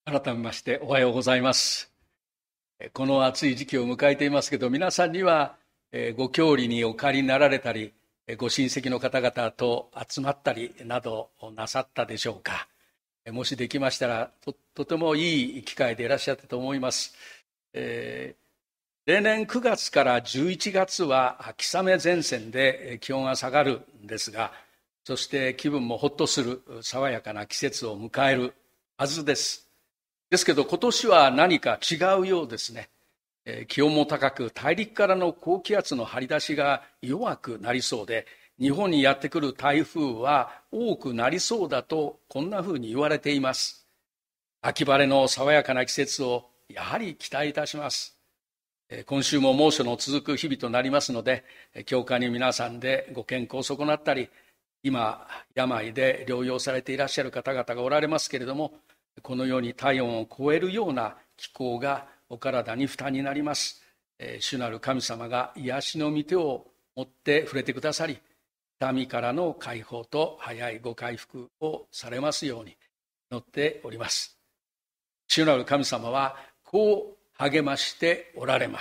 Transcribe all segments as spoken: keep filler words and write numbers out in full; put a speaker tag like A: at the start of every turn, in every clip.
A: 改めましておはようございます。この暑い時期を迎えていますけど、皆さんにはご郷里にお帰りになられたり、ご親戚の方々と集まったりなどなさったでしょうか。もしできましたら と, とてもいい機会でいらっしゃったと思います。えー、例年くがつからじゅういちがつは秋雨前線で気温が下がるんですが、そして気分もほっとする爽やかな季節を迎えるはずです。ですけど今年は何か違うようですね。気温も高く、大陸からの高気圧の張り出しが弱くなりそうで、日本にやってくる台風は多くなりそうだと、こんなふうに言われています。秋晴れの爽やかな季節をやはり期待いたします。今週も猛暑の続く日々となりますので、教会に皆さんでご健康を損なったり、今病で療養されていらっしゃる方々がおられますけれども、このように体温を超えるような気候がお体に負担になります。主なる神様が癒しの御手を持って触れてくださり、痛みからの解放と早いご回復をされますように祈っております。主なる神様はこう励ましておられます。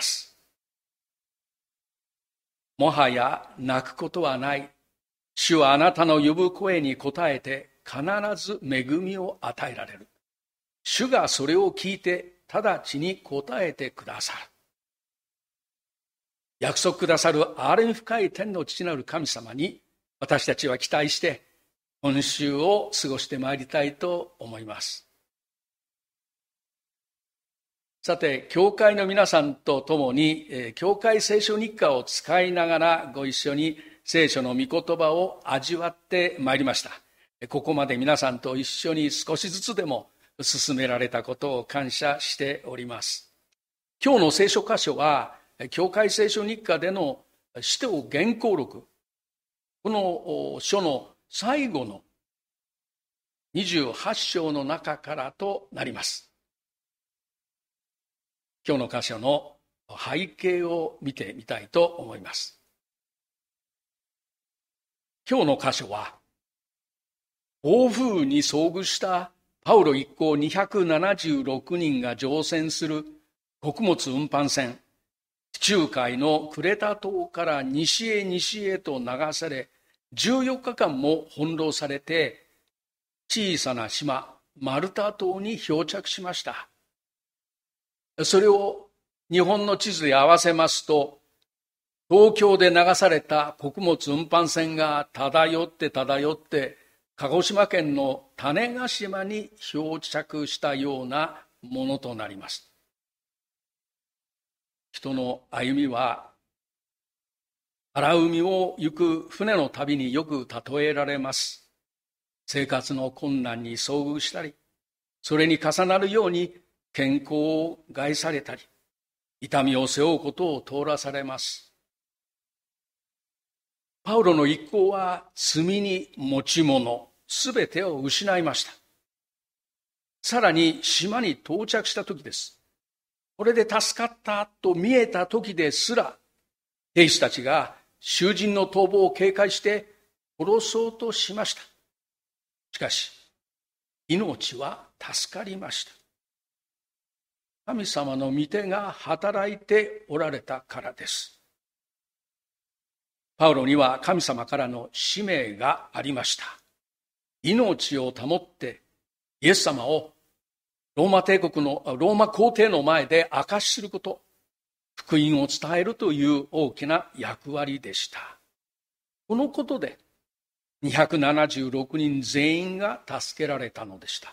A: もはや泣くことはない。主はあなたの呼ぶ声に応えて必ず恵みを与えられる。主がそれを聞いて直ちに答えてくださる。約束くださる憐れみ深い天の父なる神様に私たちは期待して今週を過ごしてまいりたいと思います。さて、教会の皆さんと共に教会聖書日課を使いながらご一緒に聖書の御言葉を味わってまいりました。ここまで皆さんと一緒に少しずつでも進められたことを感謝しております。今日の聖書箇所は、教会聖書日課での使徒原稿録、この書の最後のにじゅうはち章の中からとなります。今日の箇所の背景を見てみたいと思います。今日の箇所は、暴風に遭遇したパウロ一行にひゃくななじゅうろくにんが乗船する穀物運搬船、地中海のクレタ島から西へ西へと流され、じゅうよっかかんも翻弄されて、小さな島、マルタ島に漂着しました。それを日本の地図で合わせますと、東京で流された穀物運搬船が漂って漂って、鹿児島県の種子島に漂着したようなものとなります。人の歩みは荒海を行く船の旅によく例えられます。生活の困難に遭遇したり、それに重なるように健康を害されたり、痛みを背負うことを通らされます。パウロの一行は積み荷持ち物すべてを失いました。さらに島に到着した時です。これで助かったと見えた時ですら、兵士たちが囚人の逃亡を警戒して殺そうとしました。しかし、命は助かりました。神様の御手が働いておられたからです。パウロには神様からの使命がありました。命を保ってイエス様をローマ帝国のローマ皇帝の前で証しすること、福音を伝えるという大きな役割でした。このことでにひゃくななじゅうろくにん全員が助けられたのでした。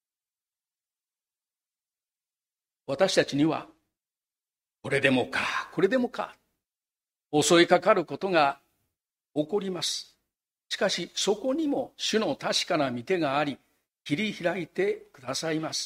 A: 私たちにはこれでもかこれでもか襲いかかることが起こります。しかしそこにも主の確かな御手があり、切り開いてくださいます。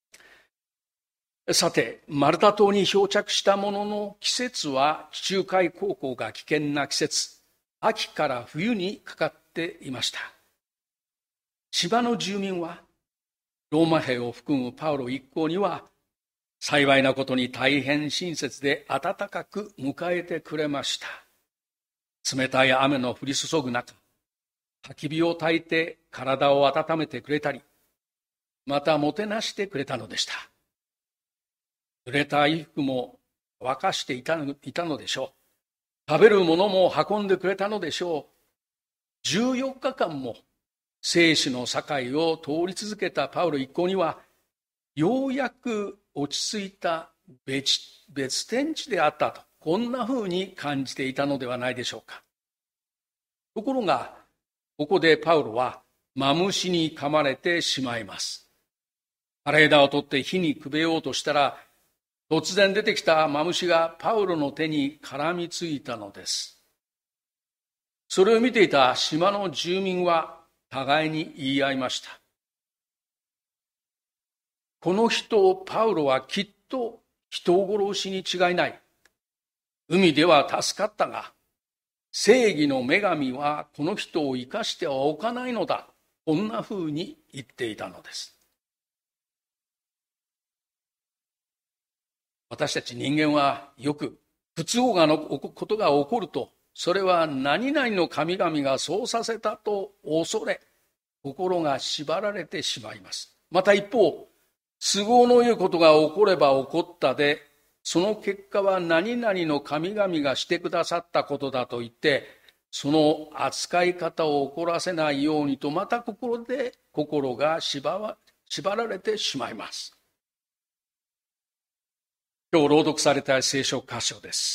A: さて、マルタ島に漂着したものの、季節は地中海航行が危険な季節、秋から冬にかかっていました。島の住民はローマ兵を含むパウロ一行には幸いなことに大変親切で温かく迎えてくれました。冷たい雨の降り注ぐ中、焚き火を焚いて体を温めてくれたり、 またもてなしてくれたのでした。濡れた衣服も沸かしていたの、いたのでしょう。食べるものも運んでくれたのでしょう。じゅうよっかかんも生死の境を通り続けたパウロ一行には、ようやく落ち着いた別、別天地であったと、こんな風に感じていたのではないでしょうか。ところが、ここでパウロはマムシに噛まれてしまいます。枯れ枝を取って火にくべようとしたら、突然出てきたマムシがパウロの手に絡みついたのです。それを見ていた島の住民は互いに言い合いました。この人、パウロはきっと人殺しに違いない。海では助かったが、正義の女神はこの人を生かしてはおかないのだ。こんなふうに言っていたのです。私たち人間はよく不都合なことが起こると、それは何々の神々がそうさせたと恐れ、心が縛られてしまいます。また一方、都合の良いことが起これば起こったで、その結果は何々の神々がしてくださったことだと言って、その扱い方を起こらせないようにと、また心で心が縛られてしまいます。今日朗読された聖書箇所です。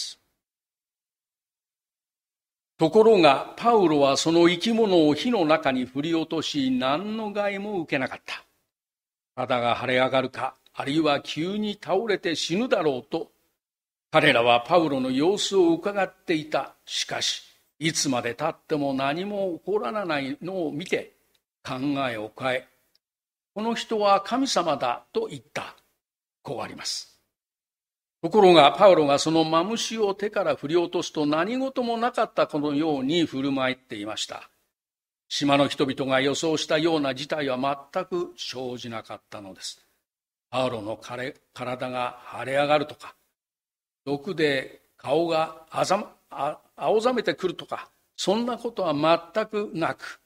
A: ところがパウロはその生き物を火の中に振り落とし、何の害も受けなかった。体が腫れ上がるか、あるいは急に倒れて死ぬだろうと、彼らはパウロの様子を伺っていた。しかし、いつまで経っても何も起こらないのを見て、考えを変え、この人は神様だと言った。こうあります。ところがパウロがそのマムシを手から振り落とすと、何事もなかったかのように振る舞っていました。島の人々が予想したような事態は全く生じなかったのです。パウロの体が腫れ上がるとか、毒で顔があざあ青ざめてくるとか、そんなことは全くなく、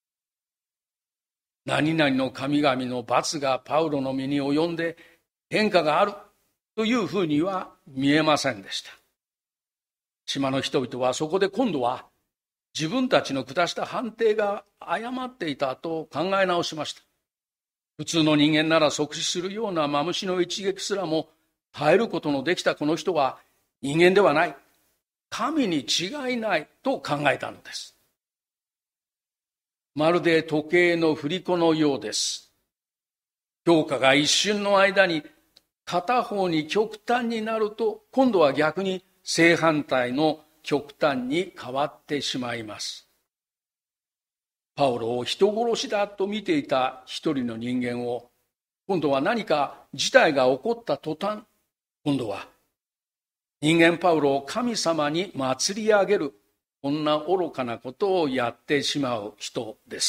A: 何々の神々の罰がパウロの身に及んで変化があるというふうには見えませんでした。島の人々はそこで今度は自分たちの下した判定が誤っていたと考え直しました。普通の人間なら即死するようなマムシの一撃すらも耐えることのできたこの人は人間ではない、神に違いないと考えたのです。まるで時計の振り子のようです。評価が一瞬の間に片方に極端になると、今度は逆に正反対の極端に変わってしまいます。パウロを人殺しだと見ていた一人の人間を、今度は何か事態が起こった途端、今度は人間パウロを神様に祭り上げる、こんな愚かなことをやってしまう人です。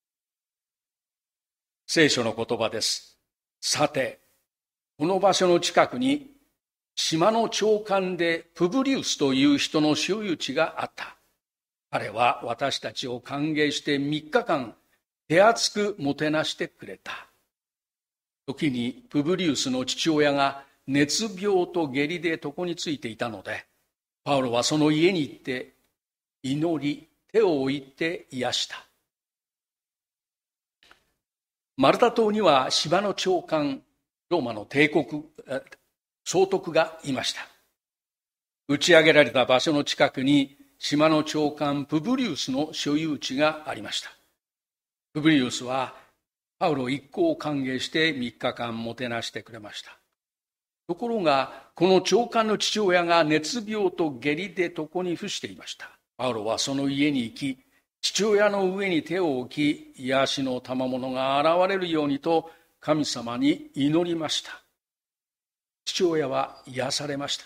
A: 聖書の言葉です。さて、この場所の近くに島の長官でプブリウスという人の所有地があった。彼は私たちを歓迎してみっかかん手厚くもてなしてくれた。時にプブリウスの父親が熱病と下痢で床についていたので、パウロはその家に行って祈り、手を置いて癒した。マルタ島には島の長官、ローマの帝国総督がいました。打ち上げられた場所の近くに島の長官プブリウスの所有地がありました。プブリウスはパウロ一行を歓迎してみっかかんもてなしてくれました。ところがこの長官の父親が熱病と下痢で床に伏していました。パウロはその家に行き、父親の上に手を置き、癒しの賜物が現れるようにと神様に祈りました。父親は癒されました。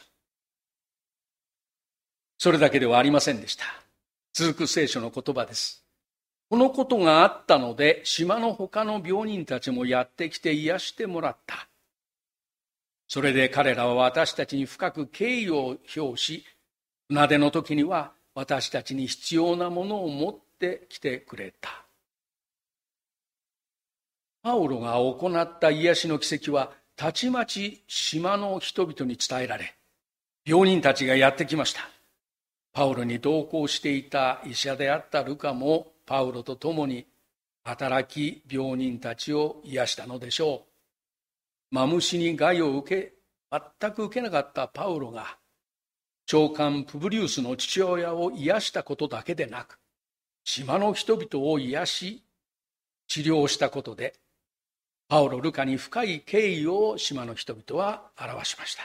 A: それだけではありませんでした。続く聖書の言葉です。このことがあったので、島の他の病人たちもやってきて癒してもらった。それで彼らは私たちに深く敬意を表し、船出の時には私たちに必要なものを持ってきてくれた。 パウロが行った癒しの奇跡はたちまち島の人々に伝えられ、病人たちがやってきました。パウロに同行していた医者であったルカもパウロと共に働き、病人たちを癒したのでしょう。マムシに害を受け、全く受けなかったパウロが、長官プブリウスの父親を癒したことだけでなく、島の人々を癒し、治療したことで、パウロ・ルカに深い敬意を島の人々は表しました。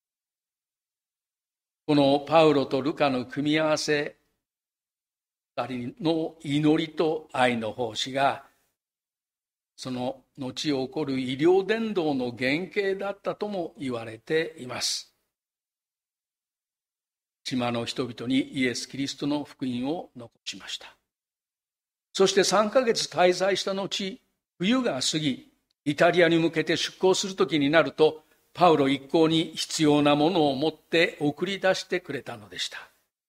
A: このパウロとルカの組み合わせ、二人の祈りと愛の奉仕が、その後起こる医療伝道の原型だったとも言われています。島の人々にイエス・キリストの福音を残しました。そしてさんかげつ滞在した後、冬が過ぎ、イタリアに向けて出港する時になると、パウロ一行に必要なものを持って送り出してくれたのでした。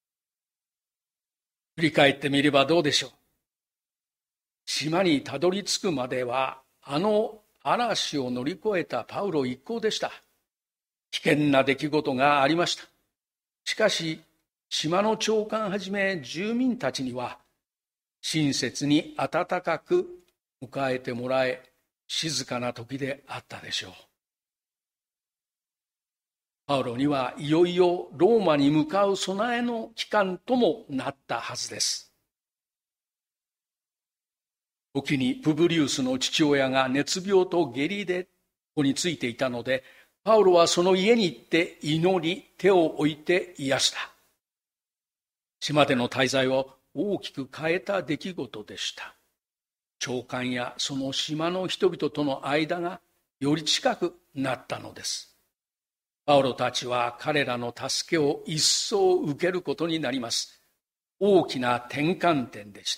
A: 振り返ってみればどうでしょう。島にたどり着くまでは、あの嵐を乗り越えたパウロ一行でした。危険な出来事がありました。しかし、島の長官はじめ住民たちには、親切に温かく迎えてもらえ、静かな時であったでしょう。パウロにはいよいよローマに向かう備えの期間ともなったはずです。時にプブリウスの父親が熱病と下痢でここについていたので、パウロはその家に行って祈り、手を置いて癒した。島での滞在を大きく変えた出来事でした。長官やその島の人々との間がより近くなったのです。パウロたちは彼らの助けを一層受けることになります。大きな転換点でした。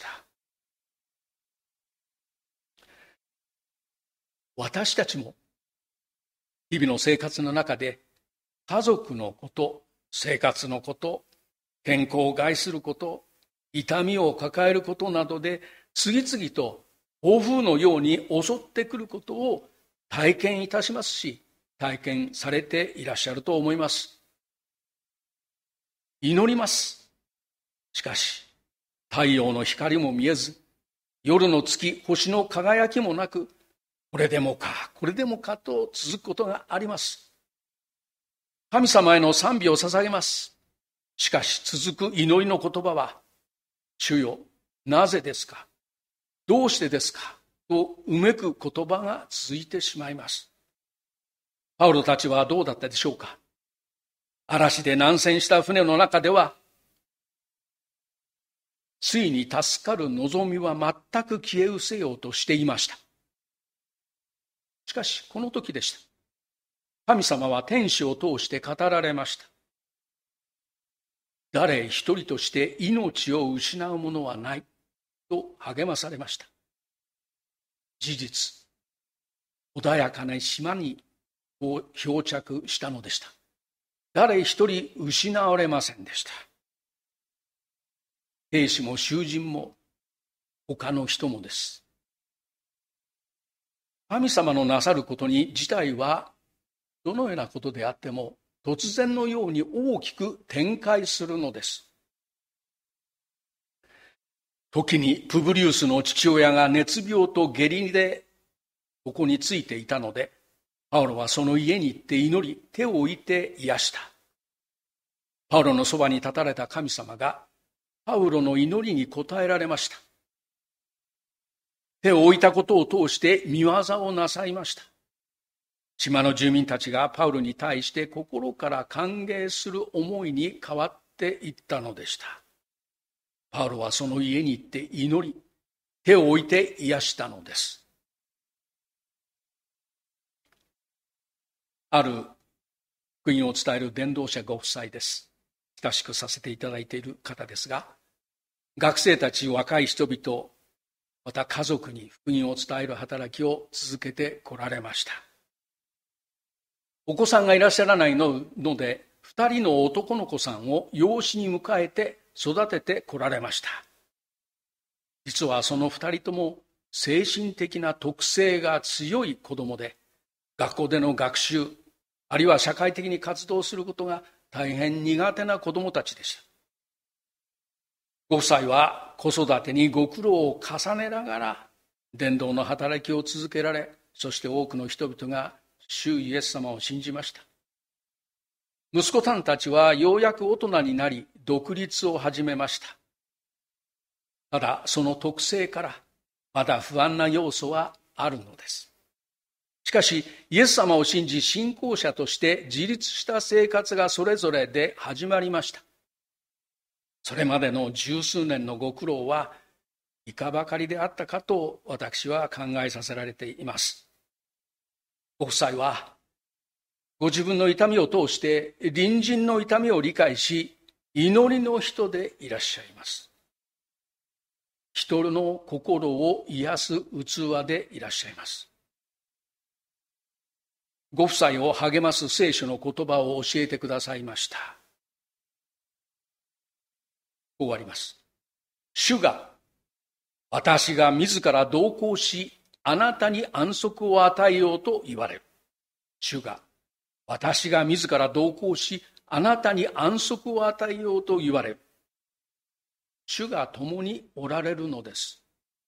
A: 私たちも日々の生活の中で家族のこと、生活のこと、健康を害すること、痛みを抱えることなどで次々と暴風のように襲ってくることを体験いたしますし、体験されていらっしゃると思います。祈ります。しかし、太陽の光も見えず、夜の月、星の輝きもなく、これでもか、これでもかと続くことがあります。神様への賛美を捧げます。しかし続く祈りの言葉は、主よ、なぜですか、どうしてですかとうめく言葉が続いてしまいます。パウロたちはどうだったでしょうか。嵐で難船した船の中では、ついに助かる望みは全く消え失せようとしていました。しかし、この時でした。神様は天使を通して語られました。誰一人として命を失うものはないと励まされました。事実、穏やかな島に漂着したのでした。誰一人失われませんでした。兵士も囚人も他の人もです。神様のなさることに自体はどのようなことであっても突然のように大きく展開するのです。時にプブリウスの父親が熱病と下痢でここについていたので、パウロはその家に行って祈り、手を置いて癒した。パウロのそばに立たれた神様がパウロの祈りに応えられました。手を置いたことを通して見業をなさいました。島の住民たちがパウロに対して心から歓迎する思いに変わっていったのでした。パウロはその家に行って祈り、手を置いて癒したのです。ある福音を伝える伝道者ご夫妻です。親しくさせていただいている方ですが、学生たち、若い人々、また家族に福音を伝える働きを続けてこられました。お子さんがいらっしゃらないので、二人の男の子さんを養子に迎えて育ててこられました。実はその二人とも精神的な特性が強い子供で、学校での学習、あるいは社会的に活動することが大変苦手な子供たちでした。ご夫妻は子育てにご苦労を重ねながら伝道の働きを続けられ、そして多くの人々が主イエス様を信じました。息子さんたちはようやく大人になり独立を始めました。ただその特性からまだ不安な要素はあるのです。しかしイエス様を信じ信仰者として自立した生活がそれぞれで始まりました。それまでの十数年のご苦労はいかばかりであったかと私は考えさせられています。ご夫妻はご自分の痛みを通して隣人の痛みを理解し、祈りの人でいらっしゃいます。人の心を癒す器でいらっしゃいます。ご夫妻を励ます聖書の言葉を教えてくださいました。終わります。主が、私が自ら同行し、あなたに安息を与えようと言われる。主が、私が自ら同行し、あなたに安息を与えようと言われる。主が共におられるのです。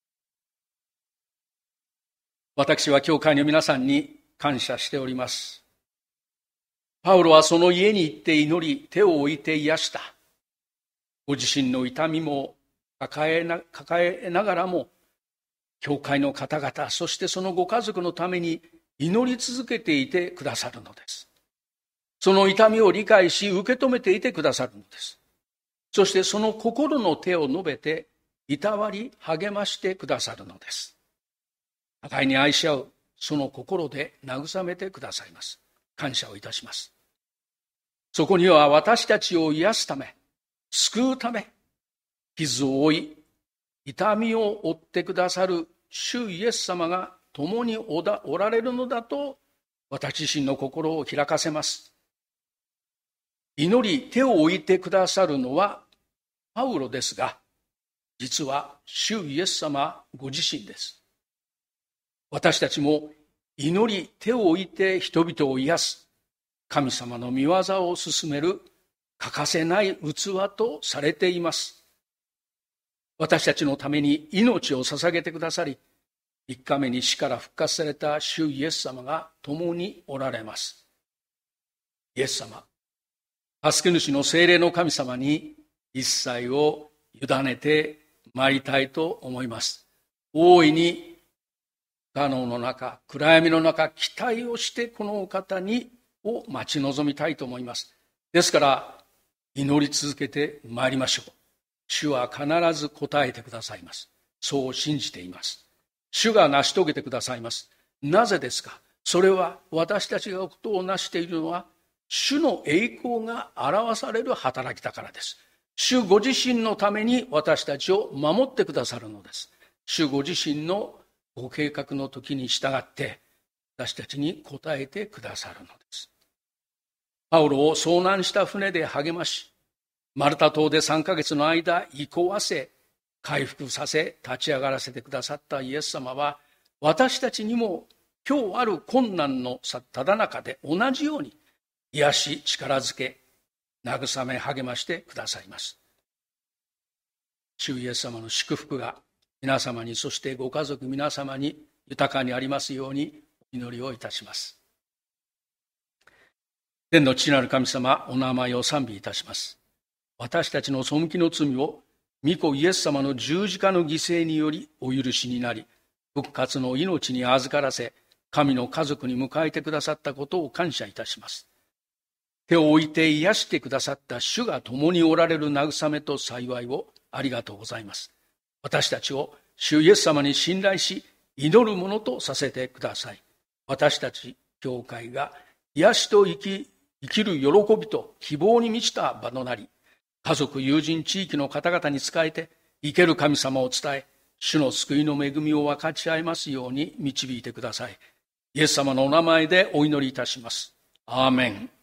A: 私は教会の皆さんに感謝しております。パウロはその家に行って祈り、手を置いて癒した。ご自身の痛みも抱えな、抱えながらも、教会の方々、そしてそのご家族のために祈り続けていてくださるのです。その痛みを理解し、受け止めていてくださるのです。そしてその心の手を述べて、いたわり励ましてくださるのです。互いに愛し合う、その心で慰めてくださいます。感謝をいたします。そこには私たちを癒すため、救うため、傷を負い、痛みを負ってくださる主イエス様が共におだおられるのだと、私自身の心を開かせます。祈り、手を置いてくださるのはパウロですが、実は主イエス様ご自身です。私たちも祈り、手を置いて人々を癒す、神様の御業を進める欠かせない器とされています。私たちのために命を捧げてくださり、三日目に死から復活された主イエス様が共におられます。イエス様、助け主の聖霊の神様に一切を委ねてまいりたいと思います。大いに不可能の中、暗闇の中、期待をしてこのお方にを待ち望みたいと思います。ですから祈り続けてまいりましょう。主は必ず答えてくださいます。そう信じています。主が成し遂げてくださいます。なぜですか？それは私たちがことを成しているのは、主の栄光が表される働きだからです。主ご自身のために私たちを守ってくださるのです。主ご自身のご計画の時に従って私たちに応えてくださるのです。パウロを遭難した船で励まし、マルタ島でさんかげつの間憩わせ、回復させ、立ち上がらせてくださったイエス様は、私たちにも今日ある困難のただ中で同じように癒し、力づけ、慰め、励ましてくださいます。主イエス様の祝福が皆様に、そしてご家族皆様に豊かにありますようにお祈りをいたします。天の父なる神様、お名前を賛美いたします。私たちの背きの罪を御子イエス様の十字架の犠牲によりお許しになり、復活の命に預からせ、神の家族に迎えてくださったことを感謝いたします。手を置いて癒してくださった主が共におられる慰めと幸いをありがとうございます。私たちを主イエス様に信頼し、祈るものとさせてください。私たち教会が癒しと生き、生きる喜びと希望に満ちた場となり、家族、友人、地域の方々に仕えて、生ける神様を伝え、主の救いの恵みを分かち合いますように導いてください。イエス様のお名前でお祈りいたします。アーメン。